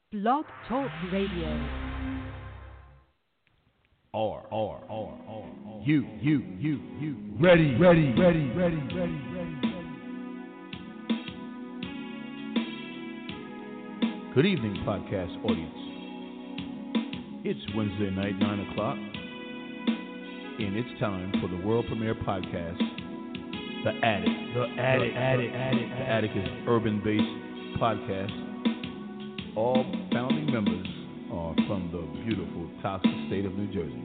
Blog Talk Radio. You. Ready. Good evening, podcast audience. It's Wednesday night, 9 o'clock, and it's time for the world premiere podcast, The Attic. The Attic is an urban-based podcast. All founding members are from the beautiful, toxic state of New Jersey.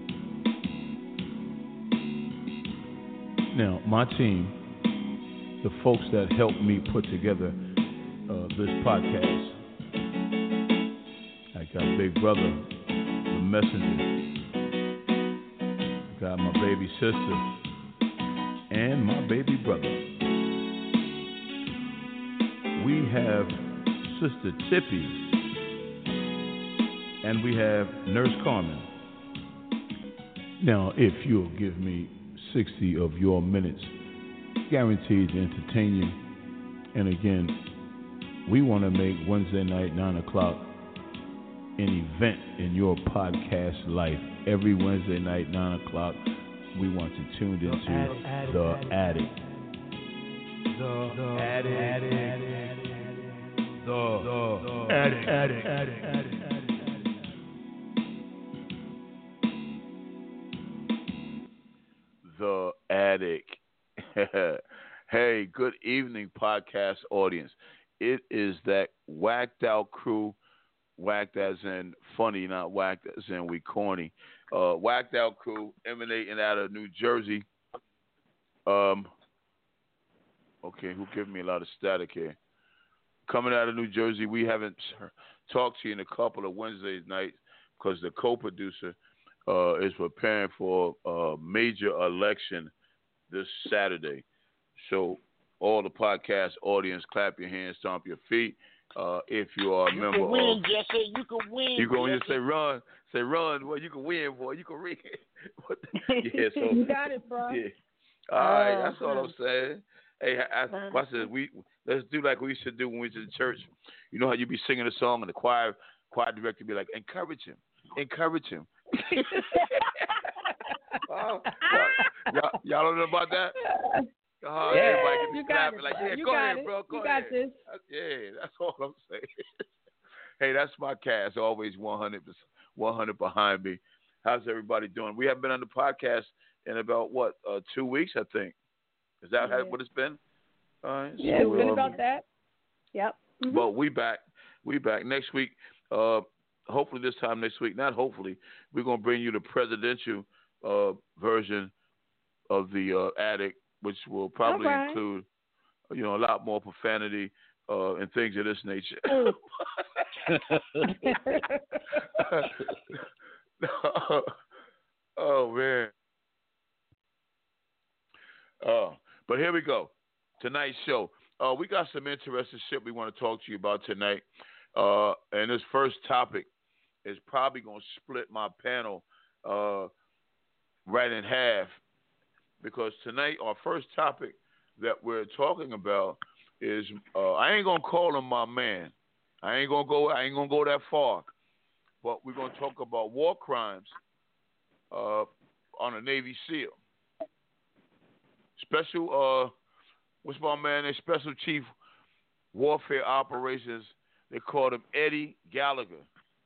Now, my team, the folks that helped me put together this podcast, I got Big Brother, the Messenger, I got my baby sister, and my baby brother. We have Sister Tippy, and we have Nurse Carmen. Now, if you'll give me 60 of your minutes, guaranteed to entertain you. And again, we want to make Wednesday night, 9 o'clock, an event in your podcast life. Every Wednesday night, 9 o'clock, we want you tuned into The Attic. The Attic. The Attic. Hey, good evening, podcast audience. It is that whacked out crew, whacked as in funny, not whacked as in we corny. Whacked out crew emanating out of New Jersey. Okay, who giving me a lot of static here? Coming out of New Jersey, we haven't talked to you in a couple of Wednesday nights because the co-producer is preparing for a major election this Saturday. So all the podcast audience, clap your hands, stomp your feet. If you are a member can win, of... Jesse. You can win. You go and just say run. Say run. Boy, you can win, boy. You can read. Yeah, so, you got it, bro. Yeah. All right, that's all I'm saying. Hey, I said let's do like we used to do when we went to the church. You know how you be singing a song and the choir director be like, encourage him. Y'all don't know about that? Everybody gets clapping like, yeah, go ahead, bro. Go ahead. This. Yeah, that's all I'm saying. Hey, that's my cast. Always 100 behind me. How's everybody doing? We haven't been on the podcast in about, 2 weeks, I think. Is that what it's been? All right. Yeah, so, it's been about that. Yep. Mm-hmm. Well, we back. Next week. Hopefully this time next week. Not hopefully. We're going to bring you the presidential version of the Attic, which will probably include, a lot more profanity and things of this nature. Oh, man. But here we go. Tonight's show. We got some interesting shit we want to talk to you about tonight. And this first topic is probably going to split my panel right in half, because tonight our first topic that we're talking about is I ain't gonna call him my man. I ain't gonna go that far, but we're gonna talk about war crimes on a Navy SEAL. Special what's my man? They Special Chief Warfare Operations. They called him Eddie Gallagher.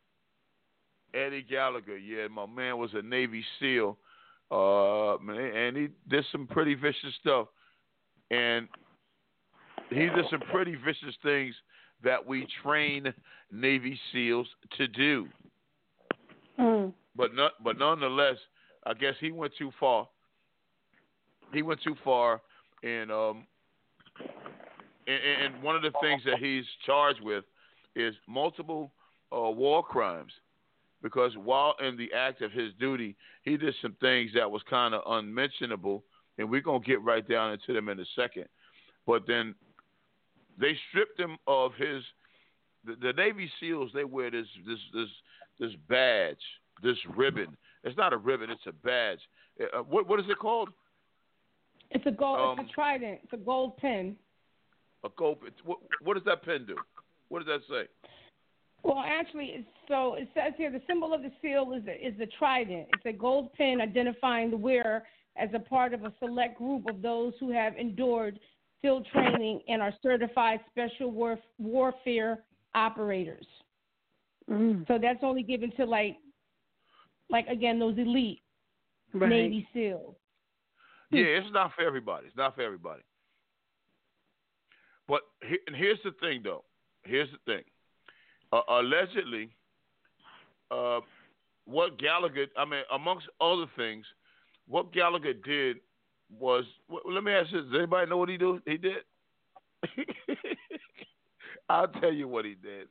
Yeah, my man was a Navy SEAL, and he did some pretty vicious stuff. And he did some pretty vicious things that we train Navy SEALs to do. But nonetheless, I guess he went too far. And one of the things that he's charged with is multiple war crimes. Because while in the act of his duty, he did some things that was kind of unmentionable, and we're going to get right down into them in a second. But then they stripped him of his the Navy SEALs. They wear this badge, this ribbon. It's not a ribbon; it's a badge. What is it called? It's a gold. It's a trident. It's a gold pin. A gold. What does that pin do? What does that say? Well, actually, so it says here the symbol of the seal is the trident. It's a gold pin identifying the wearer as a part of a select group of those who have endured field training and are certified special warfare operators. So that's only given to like again those elite Navy SEALs. Yeah, it's not for everybody. It's not for everybody. But here's the thing, though. Here's the thing. Allegedly, what Gallagher, amongst other things, what Gallagher did was, let me ask you, does anybody know what he did? I'll tell you what he did.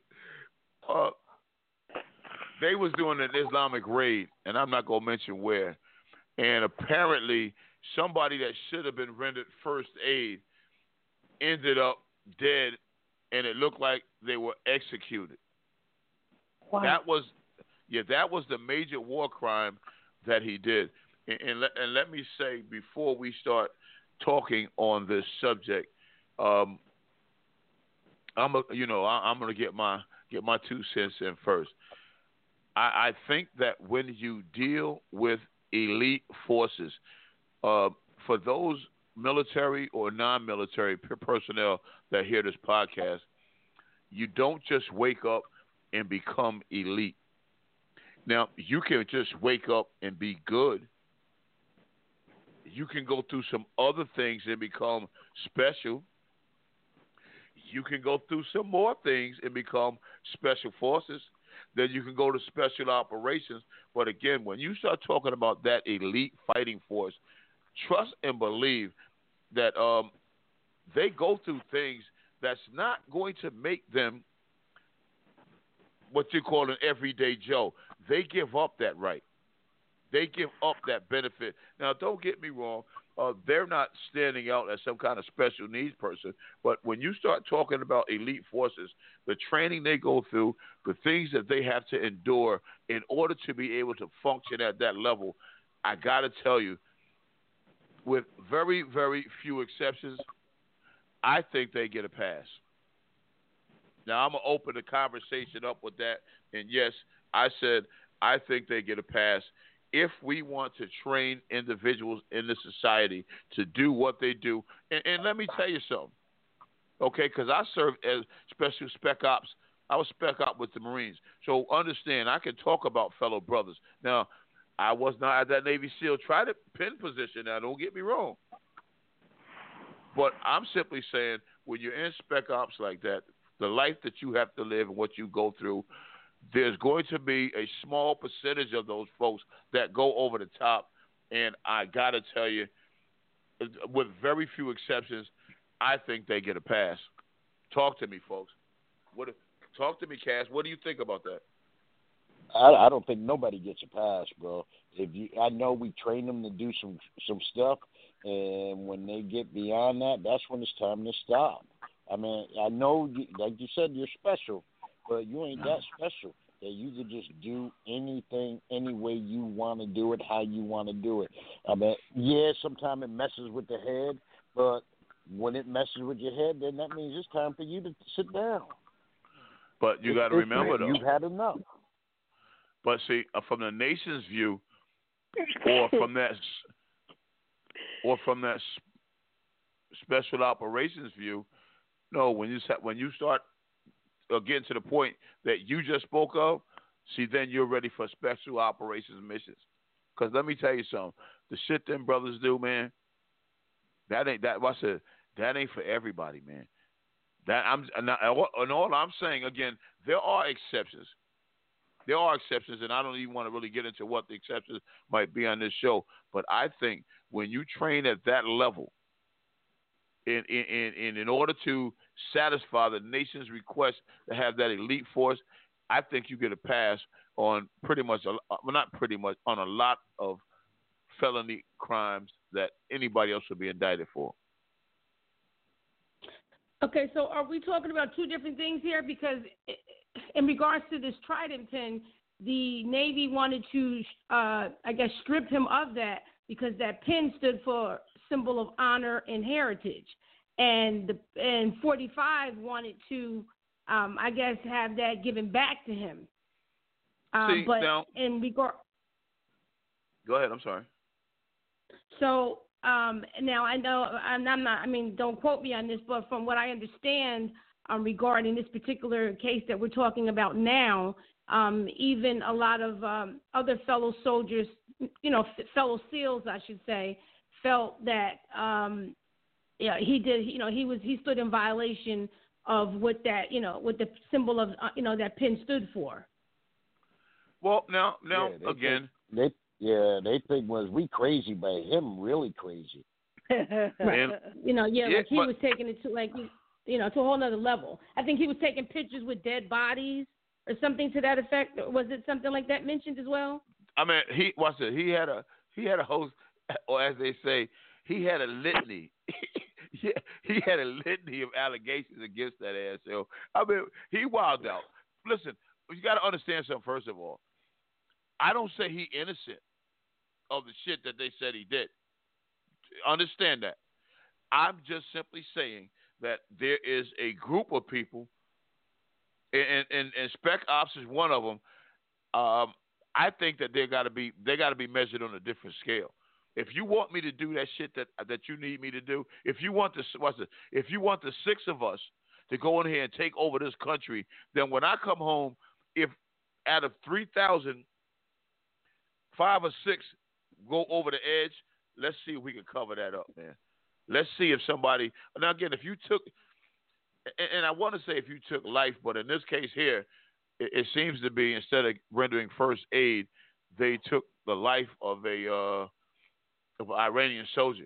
They was doing an Islamic raid, and I'm not going to mention where, and apparently somebody that should have been rendered first aid ended up dead, and it looked like they were executed. Wow. That was the major war crime that he did. And let me say, before we start talking on this subject, I'm gonna get my 2 cents in first. I think that when you deal with elite forces, for those military or non-military personnel that hear this podcast, you don't just wake up and become elite. Now, you can just wake up and be good. You can go through some other things and become special. You can go through some more things and become special forces. Then you can go to special operations. But again, when you start talking about that elite fighting force, trust and believe that they go through things that's not going to make them what you call an everyday Joe. They give up that right. They give up that benefit. Now, don't get me wrong. They're not standing out as some kind of special needs person. But when you start talking about elite forces, the training they go through, the things that they have to endure in order to be able to function at that level, I got to tell you, with very, very few exceptions, I think they get a pass. Now, I'm going to open the conversation up with that. And, yes, I said I think they get a pass. If we want to train individuals in the society to do what they do, and let me tell you something, okay, because I served as special spec ops. I was spec op with the Marines. So understand, I can talk about fellow brothers. Now, I was not at that Navy SEAL trident pin position. Now, don't get me wrong. But I'm simply saying, when you're in spec ops like that, the life that you have to live and what you go through, there's going to be a small percentage of those folks that go over the top. And I got to tell you, with very few exceptions, I think they get a pass. Talk to me, folks. Talk to me, Cass. What do you think about that? I don't think nobody gets a pass, bro. I know we train them to do some stuff, and when they get beyond that, that's when it's time to stop. I mean, I know, like you said, you're special, but you ain't that special that you could just do anything any way you want to do it, how you want to do it. I mean, yeah, sometimes it messes with the head, but when it messes with your head, then that means it's time for you to sit down. But you got to remember, though, you've had enough. But see, from the nation's view, or from that special operations view, no. When you start getting to the point that you just spoke of, see, then you're ready for special operations missions. Because let me tell you something, the shit them brothers do, man, that ain't for everybody, man. And all I'm saying, again, there are exceptions. There are exceptions, and I don't even want to really get into what the exceptions might be on this show. But I think when you train at that level, in order to satisfy the nation's request to have that elite force, I think you get a pass on on a lot of felony crimes that anybody else would be indicted for. Okay, so are we talking about two different things here? Because in regards to this trident pin, the Navy wanted to, strip him of that because that pin stood for symbol of honor and heritage. And 45 wanted to I guess, have that given back to him. But now, in regard, go ahead. I'm sorry. So now I know I'm not. I mean, don't quote me on this, but from what I understand regarding this particular case that we're talking about now, even a lot of other fellow soldiers, fellow SEALs, I should say, felt that he did. He stood in violation of what that what the symbol of that pin stood for. Well, now again, they think was we crazy, but him really crazy. Right. Like he was taking it to to a whole nother level. I think he was taking pictures with dead bodies or something to that effect. Was it something like that mentioned as well? I mean, he had a host, or as they say, he had a litany. He had a litany of allegations against that ass. So I mean, he wilded out. Listen, you got to understand something. First of all, I don't say he innocent of the shit that they said he did. Understand that. I'm just simply saying that there is a group of people, and Spec Ops is one of them. I think that they got to be measured on a different scale. If you want me to do that shit that you need me to do, if you want the six of us to go in here and take over this country, then when I come home, if out of 3,000, 5 or 6 go over the edge, let's see if we can cover that up, man. Let's see if somebody. Now again, if you took, and I want to say if you took life, but in this case here, it seems to be instead of rendering first aid, they took the life of an Iranian soldier.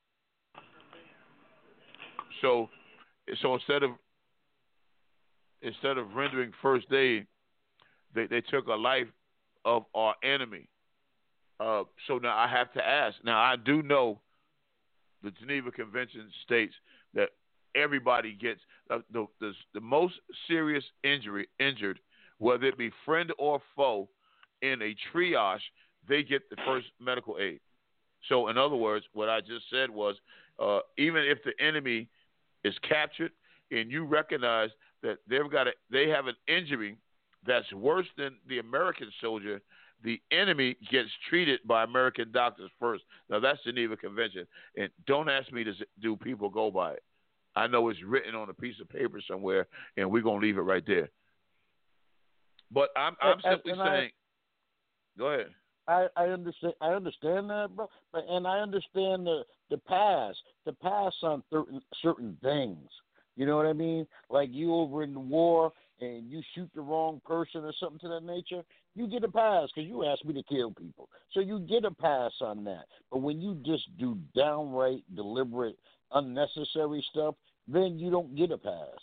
So instead of rendering first aid, they took a life of our enemy. So now I have to ask. Now I do know the Geneva Convention states that everybody gets the most serious injured, whether it be friend or foe, in a triage, they get the first medical aid. So in other words, what I just said was, even if the enemy is captured and you recognize that they have an injury that's worse than the American soldier, the enemy gets treated by American doctors first. Now, that's Geneva Convention. And don't ask me do people go by it. I know it's written on a piece of paper somewhere, and we're going to leave it right there. But I'm simply saying, go ahead. I understand that, bro. And I understand the pass on certain things. You know what I mean? Like you over in the war and you shoot the wrong person or something to that nature, you get a pass because you asked me to kill people. So you get a pass on that. But when you just do downright, deliberate, unnecessary stuff, then you don't get a pass.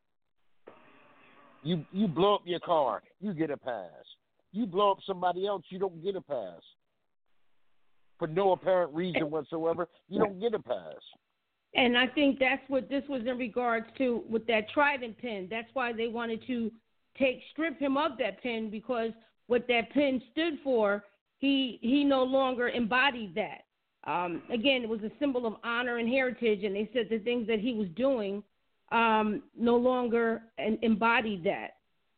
You blow up your car, you get a pass. You blow up somebody else, you don't get a pass. For no apparent reason whatsoever, you don't get a pass. And I think that's what this was in regards to with that Trident pin. That's why they wanted to strip him of that pin, because what that pin stood for, he no longer embodied that. Again, it was a symbol of honor and heritage, and they said the things that he was doing no longer embodied that.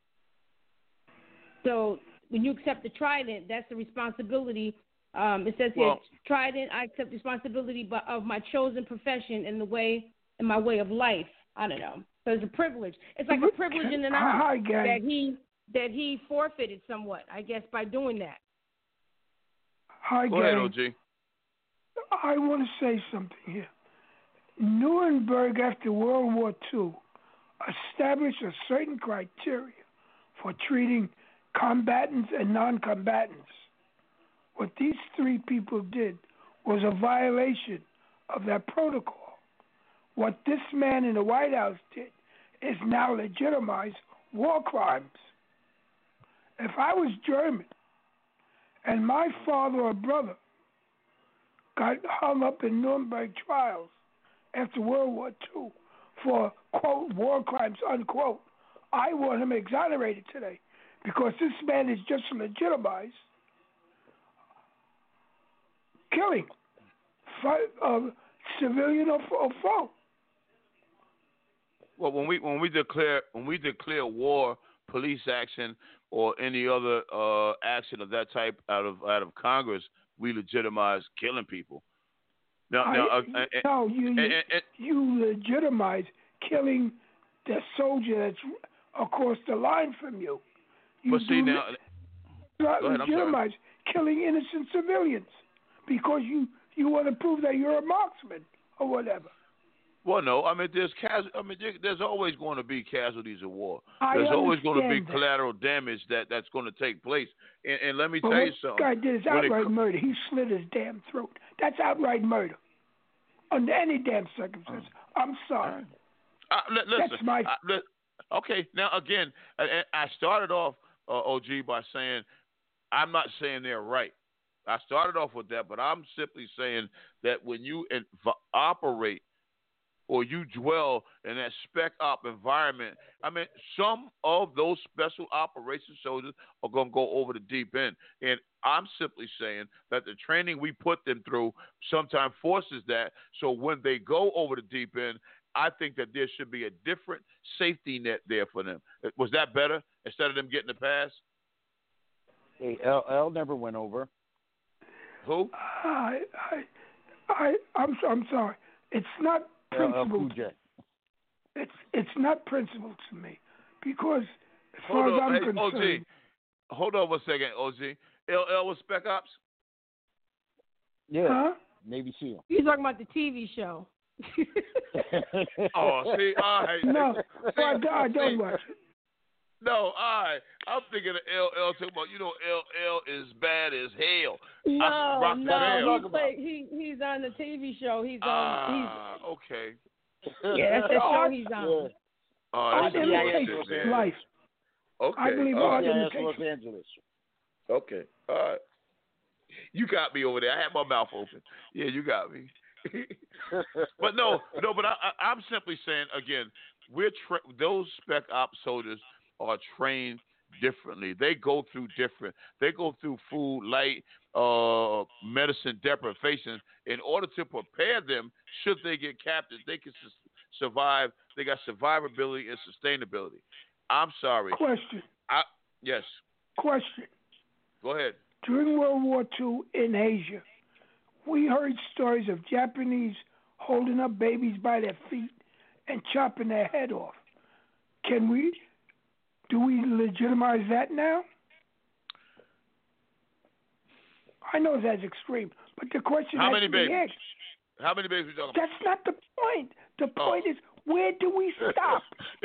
So when you accept the Trident, that's the responsibility. It says here, Trident, I accept responsibility of my chosen profession and my way of life. I don't know. So it's a privilege. It's like a privilege and an honor that he forfeited somewhat, I guess, by doing that. Hi, Go ahead, OG. I want to say something here. Nuremberg after World War II established a certain criteria for treating combatants and non-combatants. What these 3 people did was a violation of that protocol. What this man in the White House did is now legitimize war crimes. If I was German and my father or brother got hung up in Nuremberg trials after World War II for, quote, war crimes, unquote, I want him exonerated today because this man is just legitimized killing civilian or foe. Well, when we declare war, police action, or any other action of that type out of Congress, we legitimize killing people. You legitimize killing the soldier that's across the line from you. But see now, not go ahead, legitimize killing innocent civilians because you want to prove that you're a marksman or whatever. Well, no. I mean, there's always going to be casualties of war. There's always going to be collateral damage that's going to take place. And let me tell you something. This guy did is outright murder. He slit his damn throat. That's outright murder. Under any damn circumstance. I'm sorry. Listen. That's my. Okay. Now again, I started off OG by saying I'm not saying they're right. I started off with that, but I'm simply saying that when you operate or you dwell in that spec op environment, I mean, some of those special operations soldiers are going to go over the deep end. And I'm simply saying that the training we put them through sometimes forces that. So when they go over the deep end, I think that there should be a different safety net there for them. Was that better instead of them getting the pass? Hey, L never went over. Who? I'm sorry. It's not principle. It's not principle to me because as far as I'm concerned. OG, hold on one second, OG. LL was Spec Ops? Yeah. Huh? Navy SEAL. You're talking about the TV show. Oh, see, all right. No, I don't watch it. No, all right. I'm thinking of LL talking about, LL is bad as hell. No, he's on the TV show. He's on. Okay. Yeah, that's the show he's on. Art imitates life. Okay. I believe art imitates Los Angeles. Okay. All right. You got me over there. I had my mouth open. Yeah, you got me. But I'm simply saying again, those Spec Op soldiers are trained differently. They go through food, light, medicine deprivation in order to prepare them should they get captured. They can survive. They got survivability and sustainability. I'm sorry. Question. Yes. Question. Go ahead. During World War II in Asia, we heard stories of Japanese holding up babies by their feet and chopping their head off. Do we legitimize that now? I know that's extreme, but the question How has many to be babies? asked. How many babies are we talking about? That's not the point. The point is, where do we stop?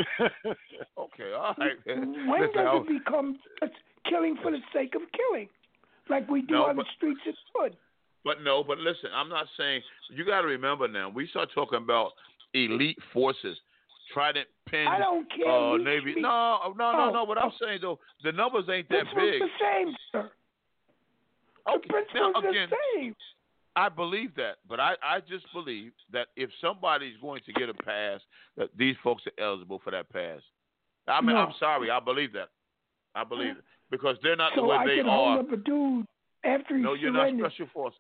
Okay, all right. When does it become just killing for the sake of killing, like we do on the streets of Hood? But listen, I'm not saying – you got to remember now, we start talking about elite forces, Trident, Penn, I don't care. Navy. No. What I'm saying, though, the numbers ain't that big. It's the same, sir. Okay. The principle's the same. I believe that, but I just believe that if somebody's going to get a pass, that these folks are eligible for that pass. I mean, I'm sorry, I believe that. I believe it because they're not the way they are. So I can hold up a dude after he surrendered. No, you're not special forces.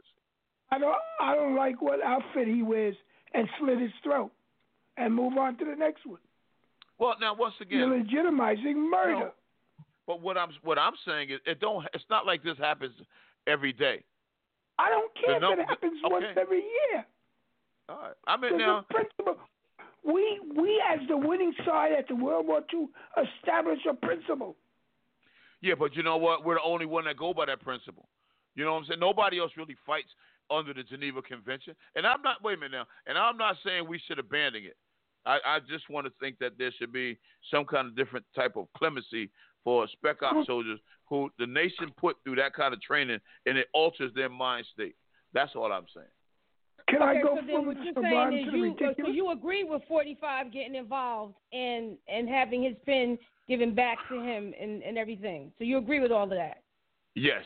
I don't like what outfit he wears and slit his throat and move on to the next one. Well, now once again, you're legitimizing murder. No, but what I'm saying is it's not like this happens every day. I don't care if it happens once every year. All right. I mean, now the principle. We as the winning side at the World War II established a principle. Yeah, but you know what? We're the only one that go by that principle. You know what I'm saying? Nobody else really fights under the Geneva Convention. And I'm not. Wait a minute now. And I'm not saying we should abandon it. I just want to think that there should be some kind of different type of clemency for Spec Ops soldiers who the nation put through that kind of training, and it alters their mind state. That's all I'm saying. Can I go so then what you're saying is so you agree with 45 getting involved and having his pen given back to him and everything. So you agree with all of that? Yes.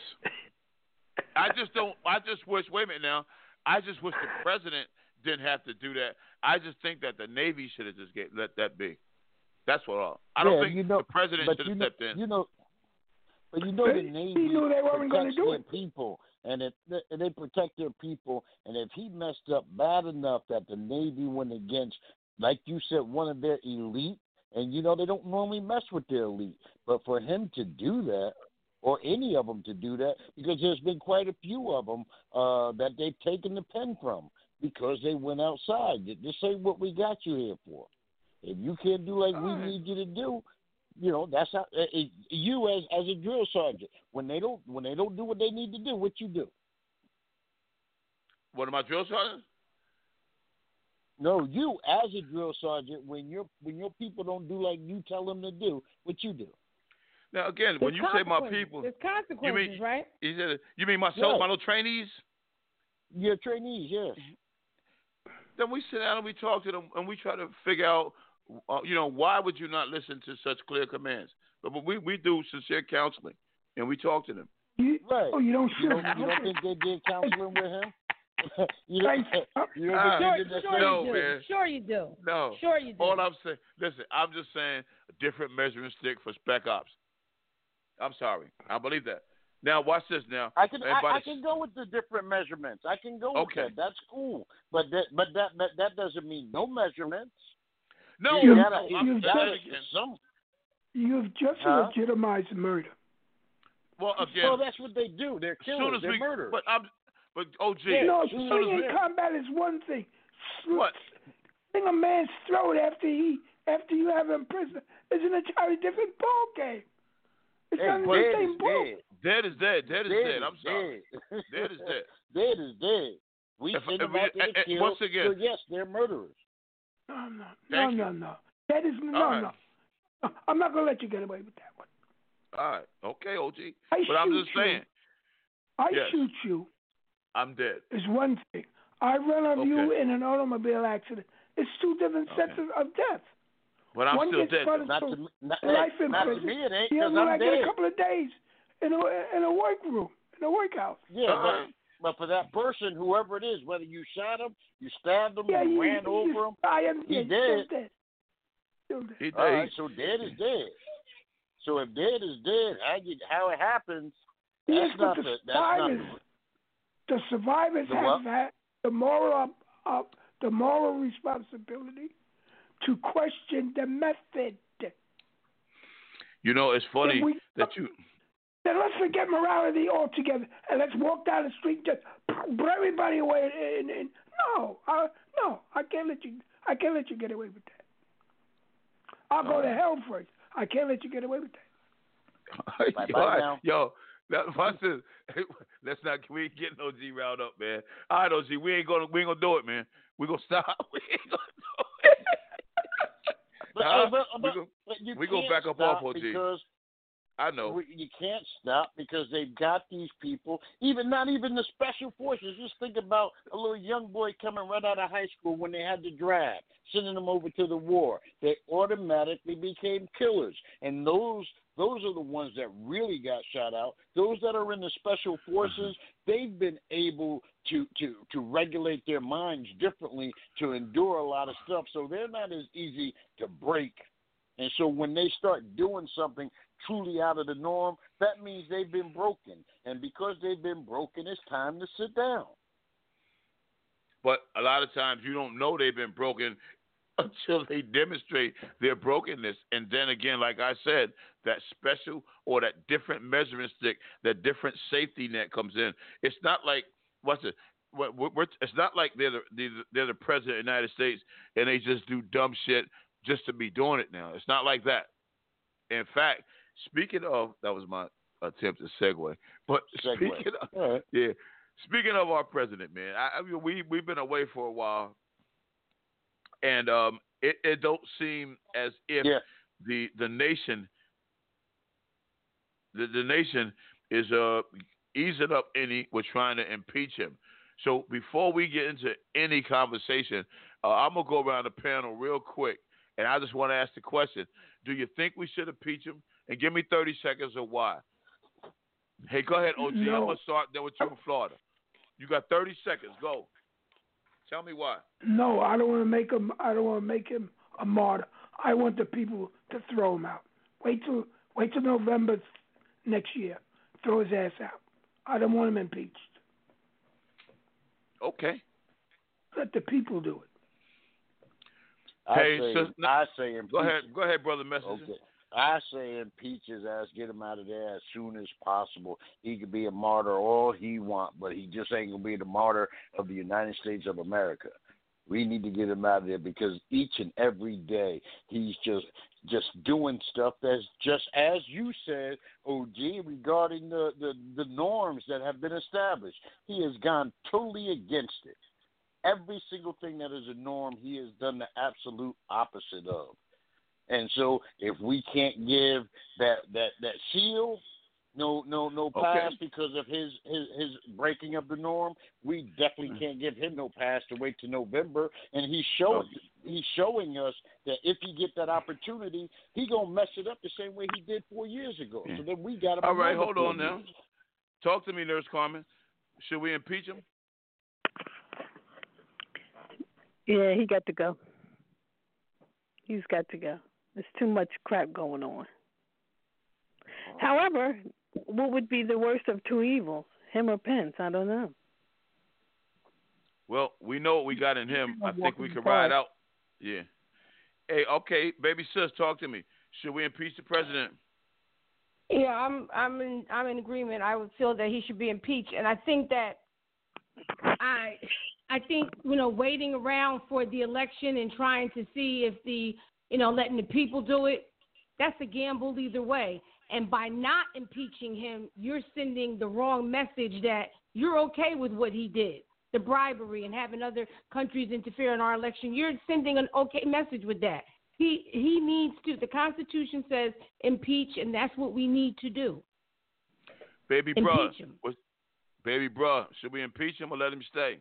I just wish, wait a minute now, I just wish the president didn't have to do that. I just think that the Navy should have just let that be. That's what I don't think the president should have stepped in. But the Navy protects their people, and they protect their people. And if he messed up bad enough that the Navy went against like you said, one of their elite, and they don't normally mess with their elite. But for him to do that, or any of them to do that, because there's been quite a few of them that they've taken the pen from because they went outside. This ain't what we got you here for. If you can't do like we need you to do, that's how you as a drill sergeant. When they don't do what they need to do, what you do? What am I, drill sergeant? No, you as a drill sergeant, when your people don't do like you tell them to do, what you do? Now again, when you say my people, there's consequences, right? You mean myself, right. my little trainees? Your trainees, yes. Then we sit down and we talk to them and we try to figure out, why would you not listen to such clear commands? But we do sincere counseling and we talk to them. Right. Oh, you don't You don't think they did counseling with him? Sure you do. No. Sure you do. All I'm saying, listen, I'm just saying a different measuring stick for spec ops. I'm sorry. I believe that. Now, watch this now. I can go with the different measurements. I can go with that. That's cool. But that doesn't mean no measurements. No, you've just legitimized murder. Well, again, that's what they do. They're killers. They're murderers. But OG. No, swinging in combat is one thing. What? Sling a man's throat after you have him in prison is an entirely different ball game. It's not the same ball. Dead is dead. Dead is dead. I'm sorry. Dead is dead. Dead is dead. We send them out to the kill. Once again, so yes, they're murderers. No. That is no. I'm not gonna let you get away with that one. All right. Okay, OG. But I'm just saying. Shoot you. I'm dead. Is one thing. I run over you in an automobile accident. It's two different sentences of death. But I'm one still gets dead. Not to me, it ain't. The other one I get a couple of days in a workroom, in a workhouse. Yeah, but for that person, whoever it is, whether you shot him, you stabbed him, you ran over him, he's dead. Still dead. He's dead. All right, so dead is dead. So if dead is dead, how it happens, that's not the survivors have had the moral responsibility to question the method. It's funny that you. Then let's forget morality altogether and let's walk down the street and just blow everybody away. No, I can't let you get away with that. I'll go to hell first. I can't let you get away with that. Bye now. Yo, let's not. We ain't getting OG riled up, man. All right, OG, we ain't gonna do it, man. We gonna stop. We ain't gonna do it. We go back up off OG. Because I know you can't stop because they've got these people. Not even the special forces. Just think about a little young boy coming right out of high school when they had the draft, sending them over to the war. They automatically became killers, and those are the ones that really got shot out. Those that are in the special forces, they've been able to regulate their minds differently to endure a lot of stuff. So they're not as easy to break. And so when they start doing something truly out of the norm, that means they've been broken. And because they've been broken, it's time to sit down. But a lot of times you don't know they've been broken until they demonstrate their brokenness. And then again, like I said, that special or that different measuring stick, that different safety net comes in. It's not like it's not like they're the president of the United States and they just do dumb shit just to be doing it now. It's not like that. In fact, speaking of, that was my attempt to segue. But speaking of our president, man, we've been away for a while. And it don't seem as if the nation is easing up any with trying to impeach him. So before we get into any conversation, I'm gonna go around the panel real quick, and I just want to ask the question: do you think we should impeach him? And give me 30 seconds of why. Hey, go ahead, OG. No. I'm gonna start there with you in Florida. You got 30 seconds. Go. Tell me why. No, I don't want to make him. I don't want to make him a martyr. I want the people to throw him out. Wait till November next year. Throw his ass out. I don't want him impeached. Okay. Let the people do it. I say impeach. Go ahead, brother Messenger. Okay. I say impeach his ass, get him out of there as soon as possible. He could be a martyr all he want, but he just ain't gonna be the martyr of the United States of America. We need to get him out of there because each and every day he's just doing stuff that's just as you said, OG, regarding the norms that have been established. He has gone totally against it. Every single thing that is a norm, he has done the absolute opposite of. And so, if we can't give that seal no pass because of his breaking of the norm, we definitely can't give him no pass to wait till November. And he's showing us that if he get that opportunity, he gonna mess it up the same way he did 4 years ago. So then we got him. All right, hold on now. Talk to me, Nurse Carmen. Should we impeach him? Yeah, he got to go. He's got to go. There's too much crap going on. However, what would be the worst of two evils, him or Pence? I don't know. Well, we know what we got in him. I think we could ride out. Yeah. Hey, okay, baby sis, talk to me. Should we impeach the president? Yeah, I'm in agreement. I would feel that he should be impeached, and I think that I think waiting around for the election and trying to see if letting the people do it, that's a gamble either way. And by not impeaching him, you're sending the wrong message that you're okay with what he did, the bribery and having other countries interfere in our election. You're sending an okay message with that. He needs to. The Constitution says impeach, and that's what we need to do. Baby bruh, should we impeach him or let him stay?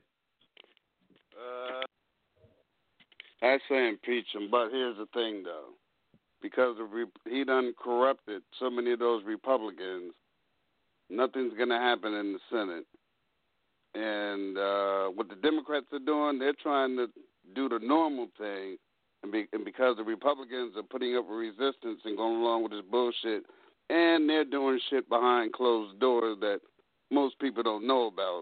I say impeach him, but here's the thing, though. Because he done corrupted so many of those Republicans, nothing's going to happen in the Senate. And what the Democrats are doing, they're trying to do the normal thing. And because the Republicans are putting up a resistance and going along with this bullshit, and they're doing shit behind closed doors that most people don't know about,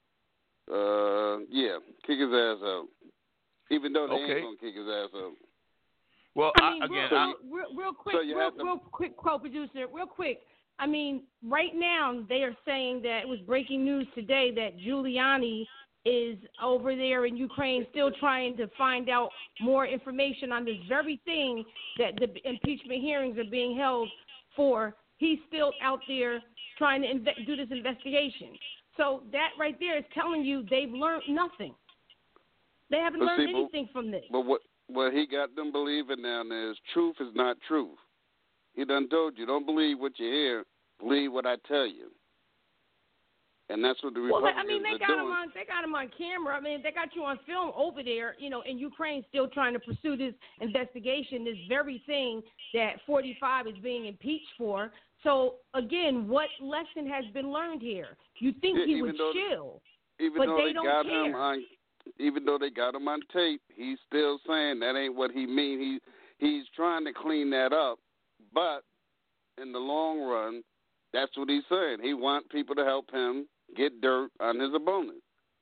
kick his ass out. Even though they ain't going to kick his ass out. Well, real quick, co-producer, real quick. I mean, right now they are saying that it was breaking news today that Giuliani is over there in Ukraine still trying to find out more information on this very thing that the impeachment hearings are being held for. He's still out there trying to do this investigation. So that right there is telling you they've learned nothing. They haven't learned anything from this. But what he got them believing down there is truth is not truth. He done told you, don't believe what you hear, believe what I tell you. And that's what the Republicans are doing. They got him on camera. I mean, they got you on film over there, in Ukraine still trying to pursue this investigation, this very thing that 45 is being impeached for. So, again, what lesson has been learned here? You think he would chill, but they don't care. Even though they got him on tape, he's still saying that ain't what he mean. He's trying to clean that up, but in the long run, that's what he's saying. He wants people to help him get dirt on his opponent.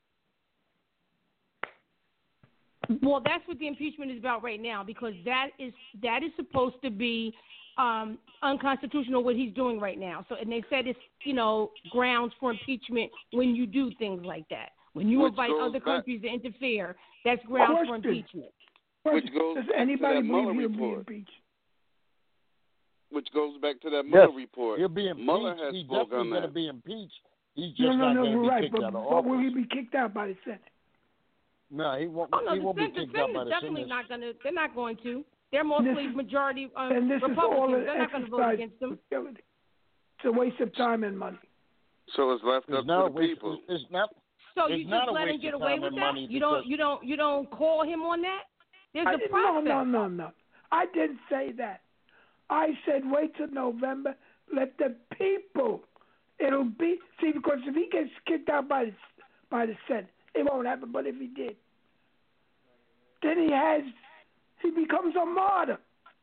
Well, that's what the impeachment is about right now, because that is supposed to be unconstitutional what he's doing right now. So, and they said it's grounds for impeachment when you do things like that. When you invite other countries to interfere, that's grounds for impeachment. Which goes Does anybody believe he'll be report. impeached? Which goes back to that Mueller report. He'll be impeached. Mueller has He's spoke definitely on going that. to be impeached. He's just not going to be kicked out of office. But will he be kicked out by the Senate? No, he won't. Oh, no, he won't be kicked out by the definitely Senate. not going to. They're not going to. They're mostly majority and this Republicans. Is all They're not going to vote against them. It's a waste of time and money. So it's left up to the people. It's not. So you just let him get away with that? You don't call him on that? There's a process. No. I didn't say that. I said wait till November. Let the people. It'll be because if he gets kicked out by the Senate, it won't happen. But if he did, then he becomes a martyr.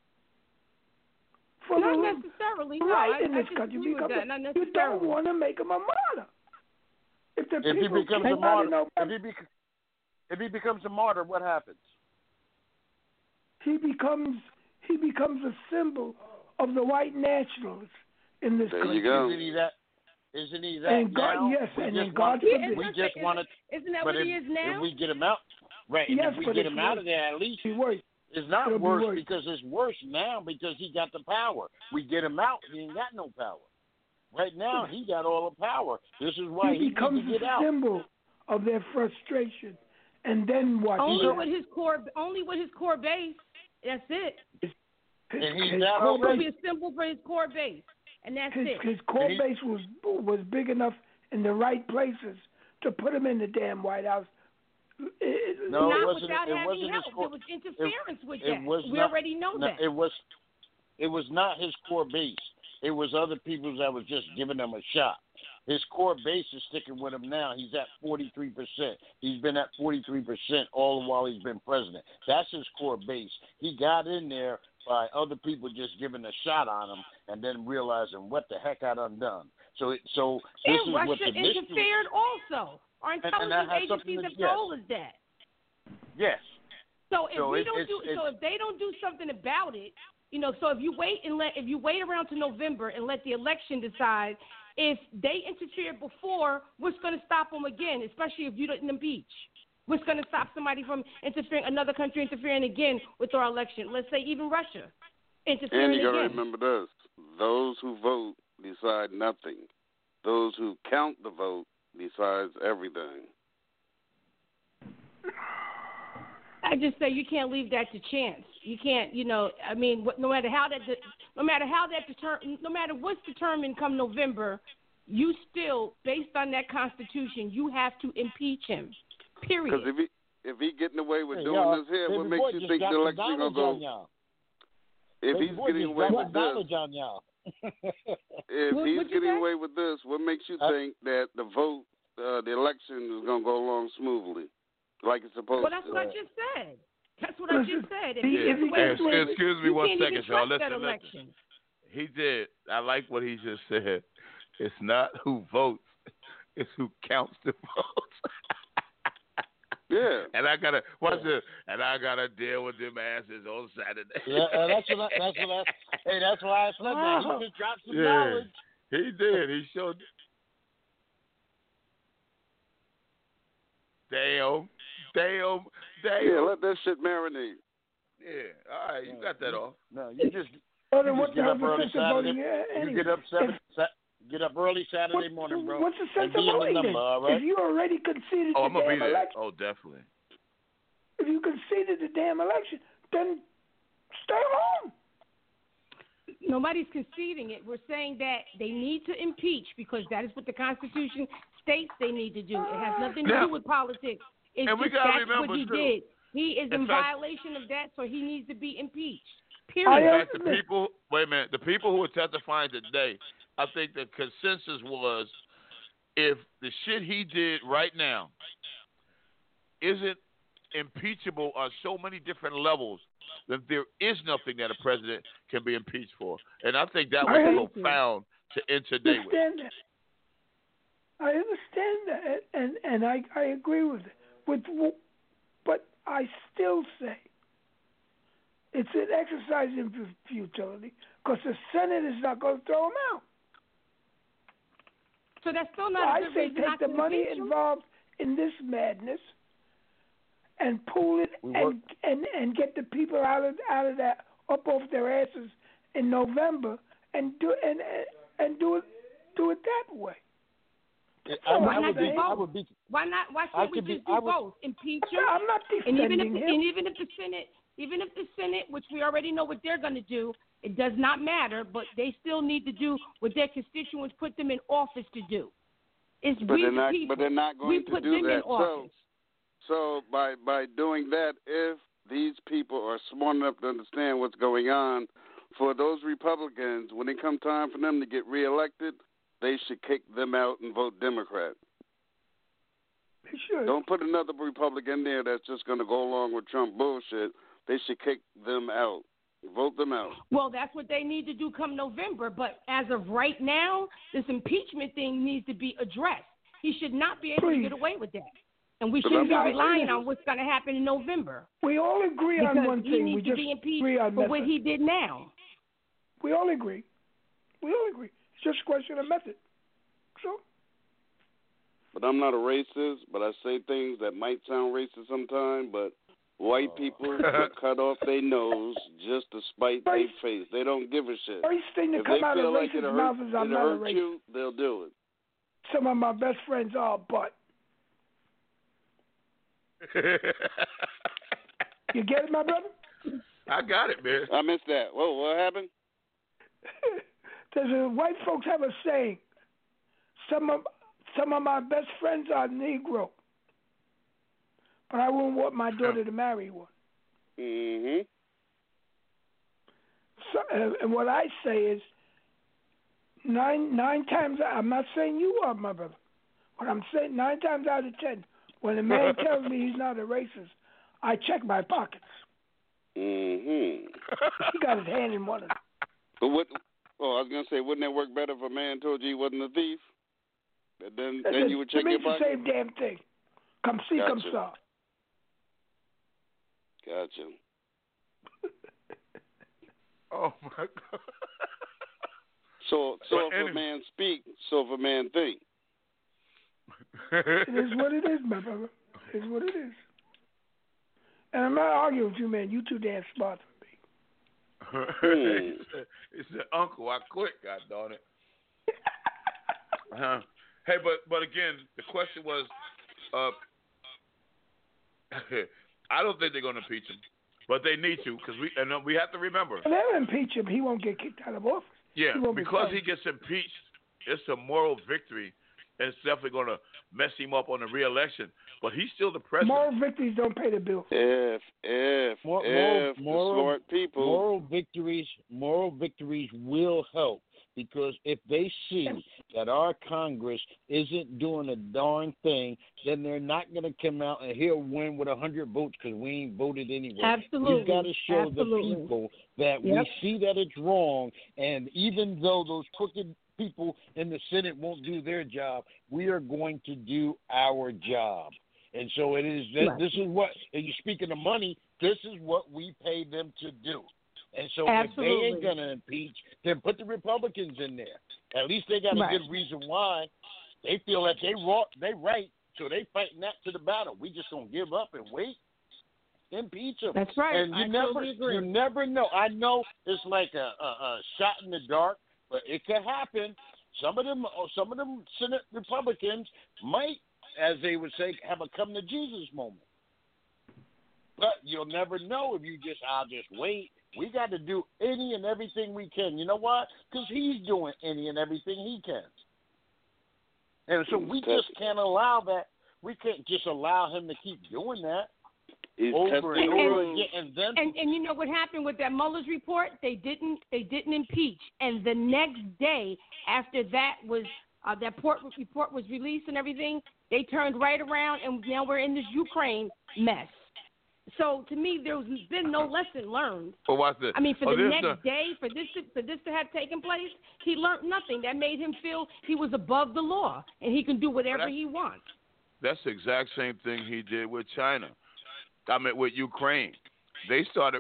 Not necessarily. Right in this country, because you don't want to make him a martyr. If he becomes a martyr, if he becomes a martyr, what happens? he becomes a symbol of the white nationalists in this country. You go. Isn't he that And God, now? yes, and then God forbid. We just wanted. Isn't that But what he is now? if we get him out, right? And Yes, if we but get it's him out worse. of there, at least It'll be worse. it's not It'll be worse worse. because it's worse now because he got the power. We get him out, he ain't got no power. Right now, he got all the power. This is why He he becomes needs to get a out. symbol of their frustration. And then what? Only with his core base. That's it. And he's his not core It'll be base, a symbol for his core base, and that's his, it. his core base was big enough in the right places to put him in the damn White House. No, Not it wasn't. without It having wasn't help. his core. There was interference with it that. was We not- already know no, that. It was not his core base. It was other people that was just giving him a shot. His core base is sticking with him now. He's at 43%. He's been at 43% all the while he's been president. That's his core base. He got in there by other people just giving a shot on him and then realizing what the heck I done done. So this and is Russia what the mystery. interfered also. Our that intelligence has something agencies to- have told us that. Yes. So if So we it- don't it's- do, so if they don't do something about it, so if you wait around to November and let the election decide, if they interfered before, what's going to stop them again? Especially if you didn't impeach, what's going to stop somebody from another country interfering again with our election? Let's say even Russia interfering And you got to again. remember this: those who vote decide nothing. Those who count the vote decides everything. I just say you can't leave that to chance. You can't, no matter what's determined come November, you still, based on that Constitution, you have to impeach him. Period. Because if he getting away with doing y'all, this here, what baby makes boy you just think the dropped election some gonna knowledge on go? y'all. If Baby he's boy getting just away dropped with knowledge this, on y'all. if What'd he's you getting say? away with this, what makes you think that the vote, the election is gonna go along smoothly, like it's supposed Well, that's to? what I just said. That's what I just said. If Yeah. he gets away with it, Excuse me you one can't second, even y'all. trust that Listen. election. He did. I like what he just said. It's not who votes, it's who counts the votes. Yeah. And I gotta watch this. And I gotta deal with them asses on Saturday. Yeah, that's why I said that. He just dropped some knowledge. He did. He showed. Damn. Yeah, let that shit marinate. Yeah. All right, you got that off. No, you just So then you what just get the up hell's early the sense of voting? Saturday. You get up early Saturday morning, bro. What's the sense and of be in the voting number, then? all right? If you already conceded Oh, the I'm gonna be damn there. election, Oh, definitely. if you conceded the damn election, then stay home. Nobody's conceding it. We're saying that they need to impeach because that is what the Constitution states they need to do. It has nothing to Now- do with politics. It's and we just gotta that's remember, what he too, did. He is in in fact- violation of that, so he needs to be impeached. I Period. In fact, am- the people. Wait a minute. The people who are testifying today, I think the consensus was, if the shit he did right now isn't impeachable on so many different levels, that there is nothing that a president can be impeached for. And I think that I was profound to end today with. understand that. I understand that, and I agree with it. But I still say it's an exercise in futility because the Senate is not going to throw him out. So that's still So not I a good say reason take not the to money impeach him. involved in this madness and pool it and get the people out of that up off their asses in November and do it that way. I Why would not do be. both? I would be. Why not? Why I can't we could be- just do I would- both? Impeach him. I'm not And defending him. even if the Senate, which we already know what they're going to do, it does not matter. But they still need to do what their constituents put them in office to do. It's But we they're the not. people. But they're not we going to put do them in that. office. So by doing that, if these people are smart enough to understand what's going on, for those Republicans, when it comes time for them to get reelected, they should kick them out and vote Democrat. They should. Don't put another Republican there that's just going to go along with Trump bullshit. They should kick them out. Vote them out. Well, that's what they need to do come November. But as of right now, this impeachment thing needs to be addressed. He should not be able to Please. get away with that. And we shouldn't be relying on what's going to happen in November. We all agree on one thing. He needs to be impeached for what he did now. We all agree. It's just a question of method. So. But I'm not a racist, but I say things that might sound racist sometimes, but white people will cut off their nose just to spite their face. They don't give a shit. First thing to come out of racist mouths is I'm not a racist. You, they'll do it. Some of my best friends are, but. You get it, my brother? I got it, man. I missed that. Whoa, what happened? White folks have a saying. Some of my best friends are Negro, but I wouldn't want my daughter to marry one. Mhm. So, and what I say is, nine times. I'm not saying you are, my brother. What I'm saying, 9 times out of 10, when a man tells me he's not a racist, I check my pockets. Mhm. He got his hand in one of them. But what? Oh, I was gonna say, wouldn't that work better if a man told you he wasn't a thief? Then you would check your pocket. It's the same damn thing. Come see, gotcha. Come saw. Gotcha. Oh my God. So if a man speak, so if a man think. It is what it is, my brother. It is what it is. And I'm not arguing with you, man. You too damn smart for me. He said, "Uncle, I quit. God darn it." Hey, but again, the question was, I don't think they're going to impeach him, but they need to because we have to remember. If they'll impeach him, he won't get kicked out of office. Yeah, because he gets impeached, it's a moral victory, and it's definitely going to mess him up on the re-election. But he's still the president. Moral victories don't pay the bills. If the smart people, moral victories will help. Because if they see that our Congress isn't doing a darn thing, then they're not going to come out and he'll win with 100 votes because we ain't voted anyway. Absolutely. We've got to show the people that we see that it's wrong, and even though those crooked people in the Senate won't do their job, we are going to do our job. And so it is. This is what, and you're speaking of money, this is what we pay them to do. And so if they ain't going to impeach, then put the Republicans in there. At least they got a good reason why. They feel that they right, so they fighting that to the battle. We just going to give up and wait. Impeach them. That's right. And you never know. I know it's like a shot in the dark, but it could happen. Some of them Senate Republicans might, as they would say, have a come to Jesus moment. But you'll never know if I'll just wait. We got to do any and everything we can. You know why? Because he's doing any and everything he can. And so we just can't allow that. We can't just allow him to keep doing that over and over again. And you know what happened with that Mueller's report? They didn't impeach. And the next day after that was that report was released and everything, they turned right around and now we're in this Ukraine mess. So to me, there's been no lesson learned. Well, watch this. I mean, for the next day, for this to have taken place, he learned nothing. That made him feel he was above the law and he can do whatever he wants. That's the exact same thing he did with China. I mean, with Ukraine, they started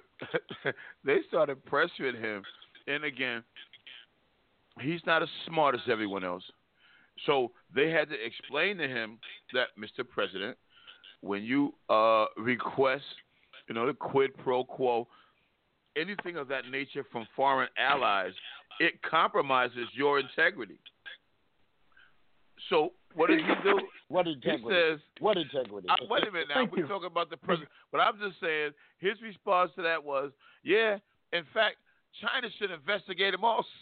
pressuring him, and again, he's not as smart as everyone else. So they had to explain to him that, Mr. President, when you request, the quid pro quo, anything of that nature from foreign allies, it compromises your integrity. So what did he do? What integrity? He says, what integrity? Wait a minute now. We're talking about the president. But I'm just saying his response to that was, in fact, China should investigate him also.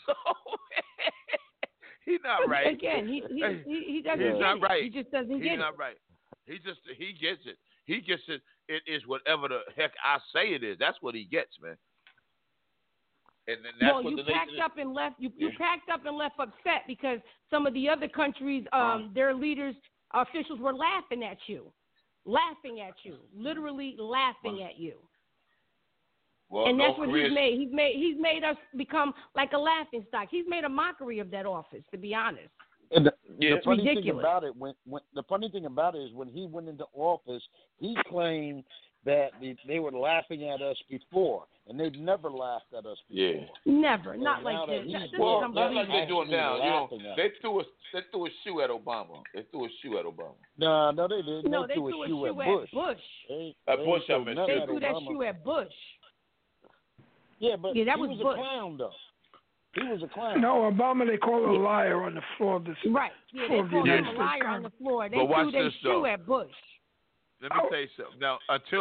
He's not right. Again, he doesn't He's get not it. right. He just doesn't get it. He's not right. He gets it. He gets it. It is whatever the heck I say it is. That's what he gets, man. And that's what you packed up and left. You packed up and left upset because some of the other countries, their leaders, officials were laughing at you, literally laughing at you. Well, and that's what he's made. He's made us become like a laughing stock. He's made a mockery of that office, to be honest. And the It's funny thing ridiculous. about it, the funny thing about it is when he went into office, he claimed that they were laughing at us before, and they've never laughed at us before. Yeah. Never, And not now like that this. he's This Well, is not like unbelievable. they're doing now. You know, laughing at they threw a shoe at Obama. They threw a shoe at Obama. No, they didn't. No, they threw a shoe at Bush. Bush. At Bush, I threw meant. nothing They at threw that Obama. shoe at Bush. Yeah, but Yeah, that he was was Bush. a clown, though. He was a clown. No, Obama they call a liar on the floor of the Right. Yeah, floor they of the called United him a States liar on Congress. the floor. They But watch threw their this, shoe though. at Bush. Let me tell you something. Now,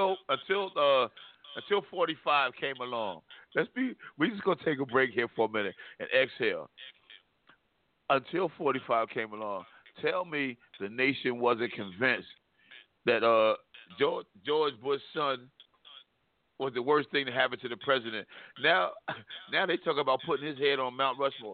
until 45 came along, we just gonna take a break here for a minute and exhale. Until 45 came along, tell me the nation wasn't convinced that George Bush's son was the worst thing to happen to the president. Now they talk about putting his head on Mount Rushmore.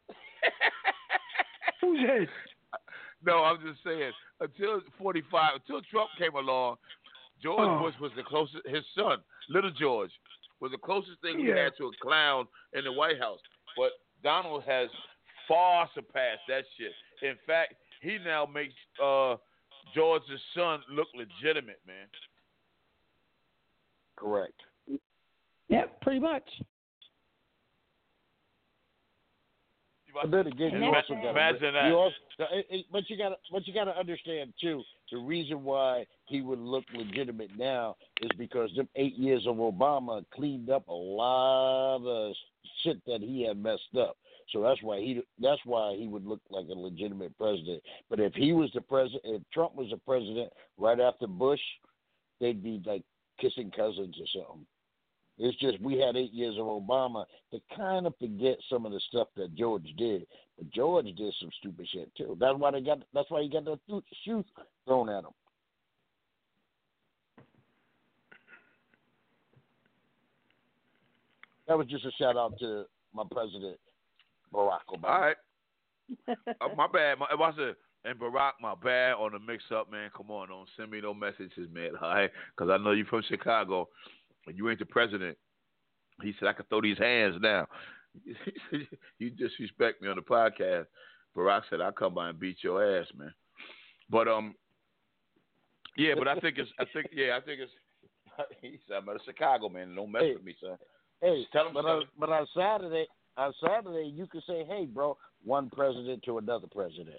Whose head? No, I'm just saying. Until 45, until Trump came along, George Bush was the closest. His son, Little George, was the closest thing we had to a clown in the White House. But Donald has far surpassed that shit. In fact, he now makes George's son look legitimate, man. Correct. Yep, pretty much. But then again, you also got imagine that. But you got to understand too. The reason why he would look legitimate now is because them 8 years of Obama cleaned up a lot of shit that he had messed up. So that's why he would look like a legitimate president. But if he was the president, if Trump was the president right after Bush, they'd be like kissing cousins or something. It's just we had 8 years of Obama to kind of forget some of the stuff that George did. But George did some stupid shit too. That's why he got the shoe thrown at him. That was just a shout out to my president, Barack Obama. All right. My bad. And Barack, my bad on the mix-up, man. Come on, don't send me no messages, man. All right? Because I know you're from Chicago. And you ain't the president. He said, I could throw these hands now. You disrespect me on the podcast. Barack said, I'll come by and beat your ass, man. But, yeah, but I think it's, he said, I'm out of Chicago, man. Don't mess with me, son. Hey, tell him but on Saturday, you could say, hey, bro, one president to another president.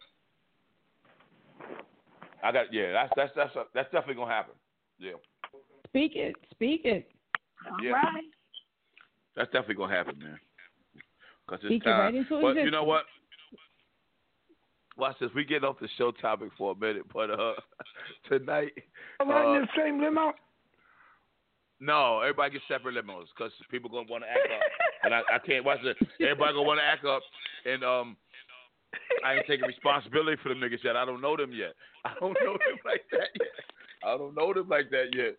That's definitely going to happen. Yeah. Speak it. All right. That's definitely going to happen, man. Because it's Speak it time. right into But existence. you know what? Watch this. We get off the show topic for a minute, but tonight. Riding the same limo? No, everybody gets separate limos because people going to want to act up. And I can't watch it. Everybody going to want to act up. And I ain't taking responsibility for them niggas yet. I don't know them yet. I don't know them like that yet.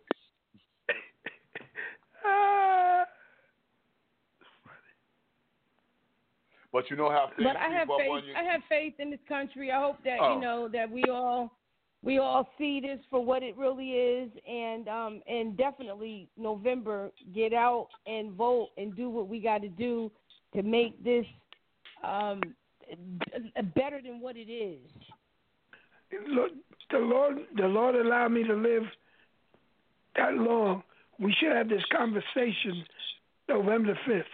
But you know how things But I have creep up faith. on you. I have faith in this country. I hope that that we all see this for what it really is, and definitely November, get out and vote and do what we got to do to make this better than what it is. Look, the Lord allowed me to live that long. We should have this conversation November 5th,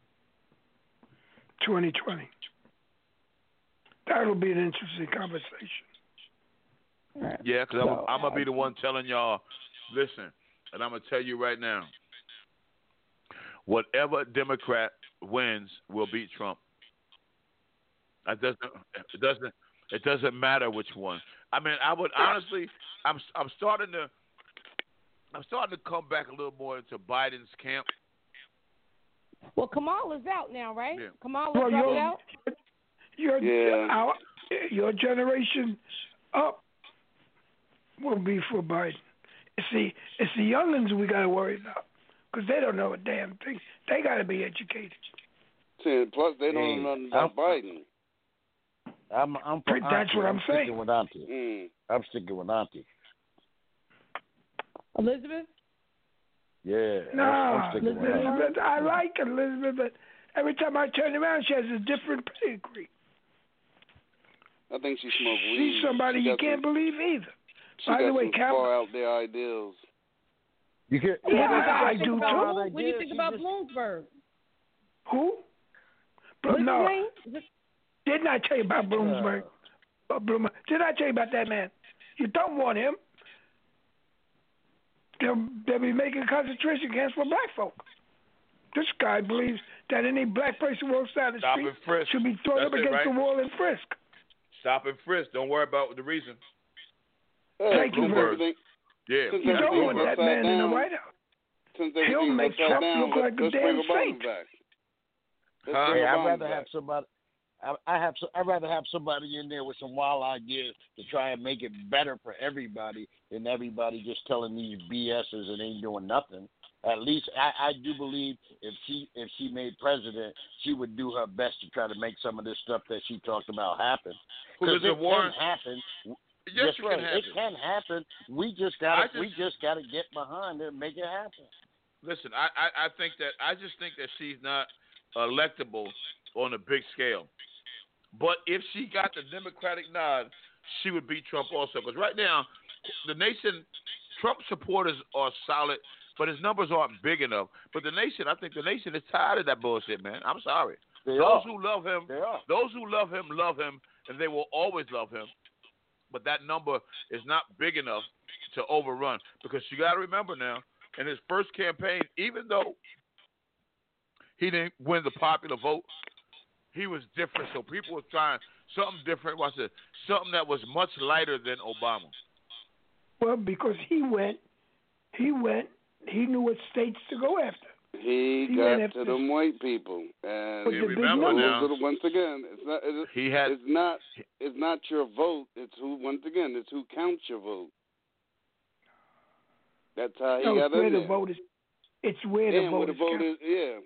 2020. That'll be an interesting conversation. Yeah, because I'm going to be the one telling y'all, listen, and I'm going to tell you right now, whatever Democrat wins will beat Trump. It doesn't matter which one. I mean, I would honestly, I'm starting to come back a little more into Biden's camp. Well, Kamala's out now, right? Yeah. Kamala's Well, out. Your generation up will be for Biden. It's the youngins we got to worry about because they don't know a damn thing. They got to be educated. See, plus, they don't know nothing about Biden. That's what I'm saying. Sticking with Auntie. I'm sticking with Auntie. Elizabeth? Yeah. Nah, I'm sticking with Auntie. Elizabeth, I like Elizabeth, but every time I turn around, she has a different pedigree. I think she smoked weed. She's somebody you can't believe either. By the way, far out there ideals. You can, I do too. What do you think about Bloomberg? Who? No. Didn't I tell you about Bloomberg? Did I tell you about that man? You don't want him. They'll be making concentration camps for black folk. This guy believes that any black person who walks down the street should be thrown up against the wall and frisk. Stop and frisk. Don't worry about the reason. Thank you, Bloomberg. Yeah. You don't want that man in the White House. He'll make Trump look like a damn saint. I'd rather have somebody. I'd rather have somebody in there with some wild ideas to try and make it better for everybody than everybody just telling these BSs and ain't doing nothing. At least I do believe if she made president, she would do her best to try to make some of this stuff that she talked about happen. Because it can happen. Yes, that's right. It can happen. We just gotta get behind it and make it happen. Listen, I just think that she's not electable on a big scale. But if she got the Democratic nod, she would beat Trump also. Because right now, Trump supporters are solid, but his numbers aren't big enough. But I think the nation is tired of that bullshit, man. I'm sorry. Those who love him, love him, and they will always love him. But that number is not big enough to overrun. Because you got to remember now, in his first campaign, even though he didn't win the popular vote, he was different. So people were trying something different. Watch this. Something that was much lighter than Obama. Well, because he knew what states to go after. He got to them white people, and remember now. Once again, it's not your vote. It's who counts your vote. That's how he got in there. It's where the vote is. Yeah.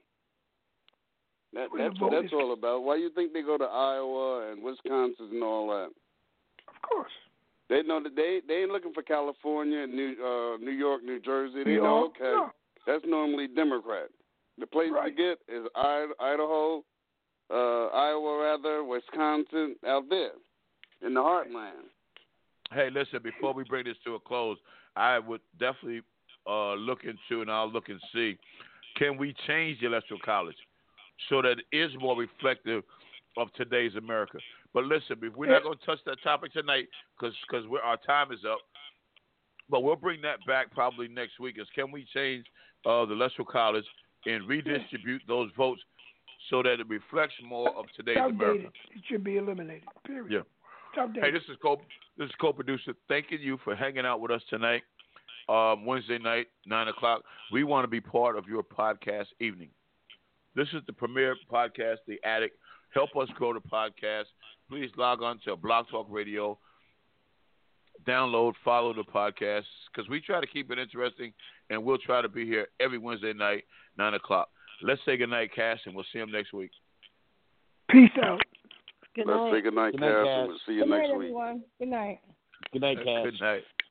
That's all about. Why you think they go to Iowa and Wisconsin and all that? Of course. They know that they ain't looking for California, New York, New Jersey. They know, okay, that's normally Democrat. The place to get is Idaho, Iowa, Wisconsin, out there in the heartland. Hey, listen, before we bring this to a close, I would definitely look into, and I'll look and see, can we change the Electoral College so that it is more reflective of today's America? But listen, we're not going to touch that topic tonight because our time is up. But we'll bring that back probably next week. Is can we change the Electoral College and redistribute those votes so that it reflects more of today's America? It should be eliminated. Period. Yeah. Hey, this is co-producer. Thanking you for hanging out with us tonight, Wednesday night, 9 o'clock. We want to be part of your podcast evening. This is the premier podcast, The Attic. Help us grow the podcast. Please log on to Blog Talk Radio. Download, follow the podcast, because we try to keep it interesting, and we'll try to be here every Wednesday night, 9 o'clock. Let's say goodnight, Cass, and we'll see them next week. Peace out. Let's say goodnight, Cass, and we'll see you next week. Everyone. Good night. Good night, Cass. Good night.